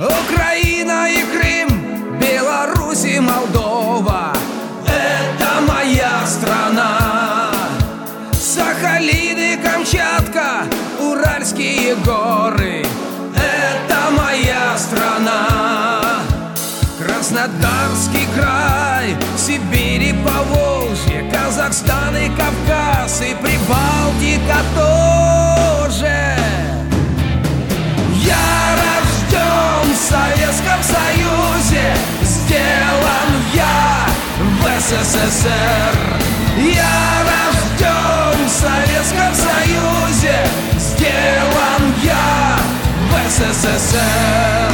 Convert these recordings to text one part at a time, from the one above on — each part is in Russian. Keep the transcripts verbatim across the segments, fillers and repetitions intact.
Украина и Крым, Беларусь и Молдова — это моя страна. Сахалин и Камчатка, Уральские горы — это моя страна. Краснодарский край, Сибирь и Поволжье, Казахстан и Кавказ и Прибалтика тоже. Я рожден в Советском Союзе, сделан я в СССР. Я рожден в Советском Союзе, сделан я в СССР.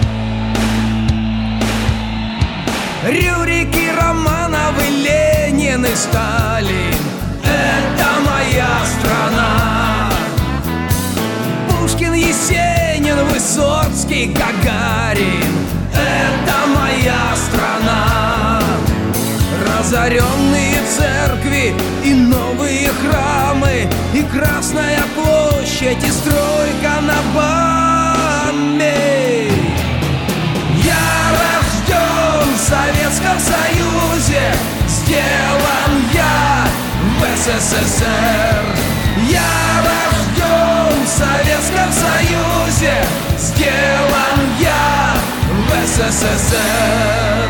Рюрики, Романовы, Ленин и Сталин — это моя страна. Пушкин, Есенин, Высоцкий, Гагарин — это моя страна. Разоренные церкви и новые храмы, и Красная площадь, и стройка на Баме. Я рожден в Советском Союзе, сделан я в СССР. Я рожден в Советском Союзе, сделан я в СССР.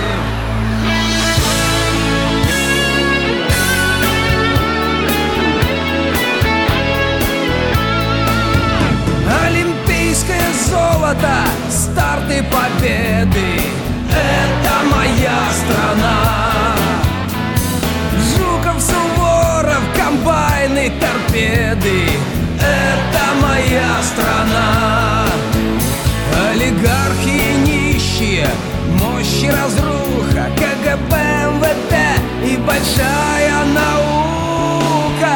Олимпийское золото, старты победы — это моя страна. Жуков, Суворов, комбайны, торпеды — это моя страна. Олигархи и нищие, мощь и разруха, КГБ, эм вэ тэ и большая наука.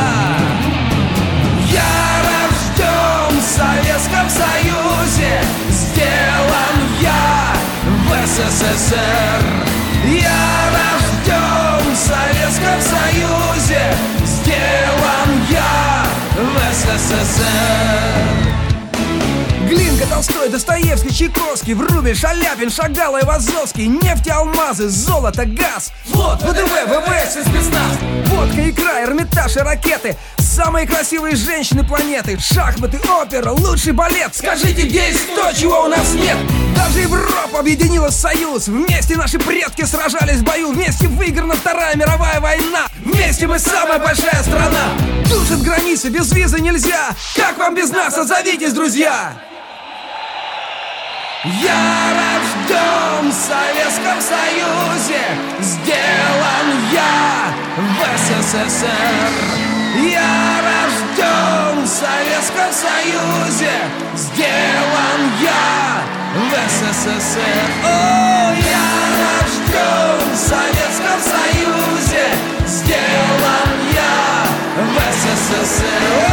Я рожден в Советском Союзе, сделан я в СССР. Я рожден в Советском Союзе, сделан я в СССР. Глинка, Толстой, Достоевский, Чайковский, Врубель, Шаляпин, Шагал, Айвазовский. Нефть, алмазы, золото, газ, флот, ВДВ, ВВС и спецназ. Водка, икра, Эрмитаж и ракеты. Самые красивые женщины планеты. Шахматы, опера, лучший балет. Скажите, где есть то, чего у нас нет? Даже Европа объединилась в союз. Вместе наши предки сражались в бою. Вместе выиграна Вторая мировая война. Вместе мы самая большая страна. Душит границы, без визы нельзя. Как вам без нас? Отзовитесь, друзья! Я рожден в Советском Союзе, сделан я в СССР. Я рожден в Советском Союзе, сделан я в СССР. О, я рожден в Советском Союзе, сделан я в СССР.